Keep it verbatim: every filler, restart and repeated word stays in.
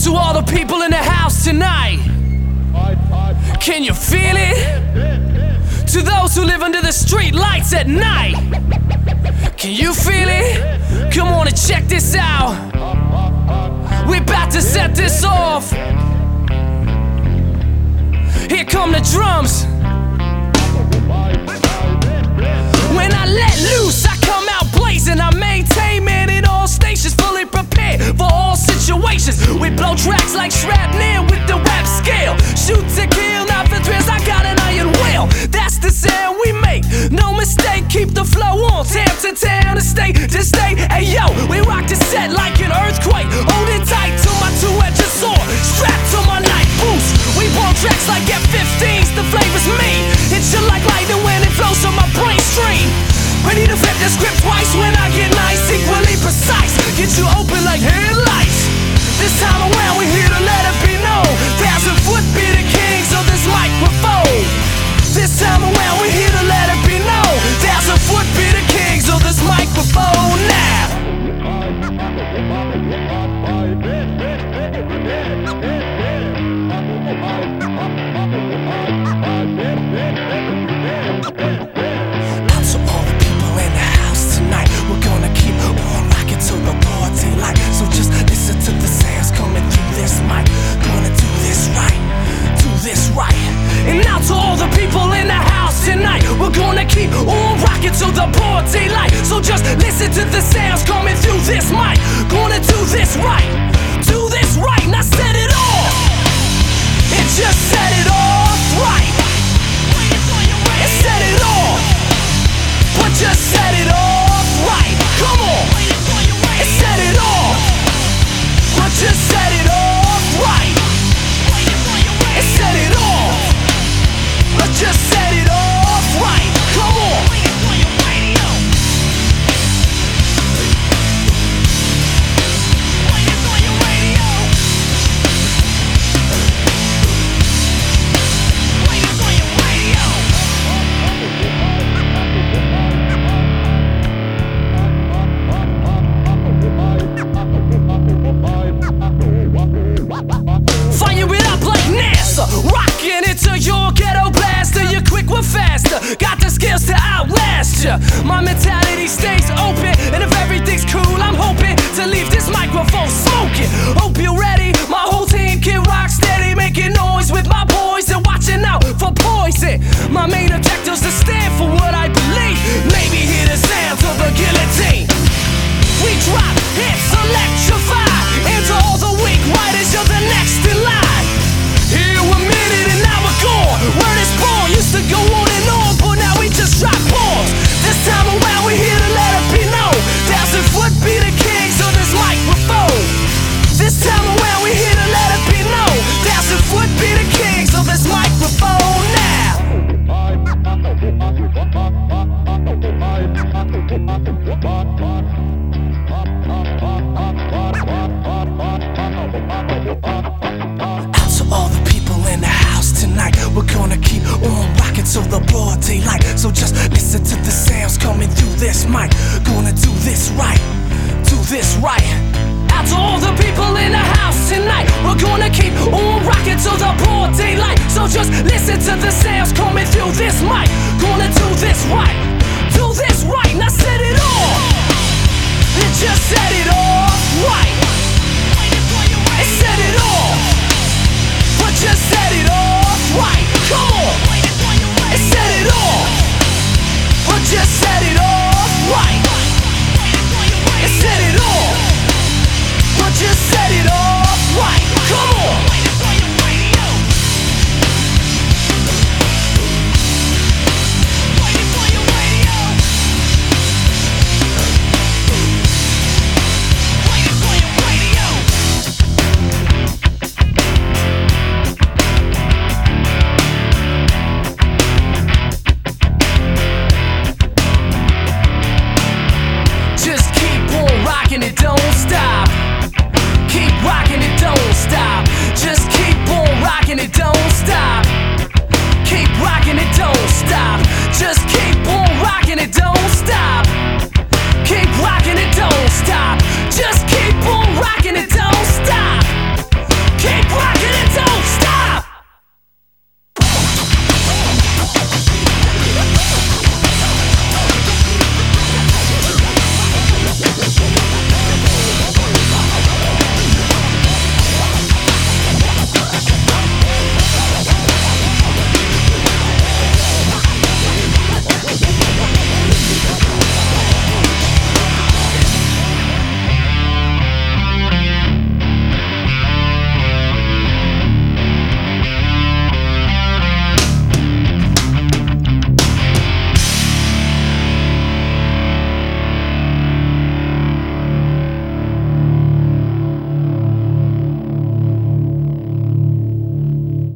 to all the people in the house tonight, can you feel it? To those who live under the street lights at night, can you feel it? Come on and check this out. We're about to set this off. Here come the drums. When I let loose, I come out blazing. I maintain man in all stations, fully prepared for all situations. We blow tracks like shrapnel with the rap scale. Shoot to kill, not for thrills, I got an iron will. That's the sound we make, no mistake. Keep the flow on, town to town, to state to state. Hey yo, we rock the set like an earthquake. Hold it tight to my two-edged sword, strapped to my night boots. We blow tracks like F fifteens, the flavor's me. Hits you like lightning when it flows on my brain stream. Ready to flip the script twice when I get nice, equally precise. Get you open like headlights. This time around we're here to let it be known, thousand foot be the kings of this microphone. This time around we're here to let it be known, thousand foot be the kings of this microphone now. Keep on rocking till the broad daylight. So just listen to the sounds coming through this mic. Gonna do this right, do this right, now set it off. It just set it off right. It set it off, but just set it off right. Come on. It set it off, but just set it off right. It set it off, but just set it off right. Come on. Fire it up like NASA, rocking it to your ghetto blaster. You're quick, we're faster, got the skills to outlast ya. My mentality stays open, and if everything's cool, I'm hoping to leave this microphone smoking. Hope you're ready.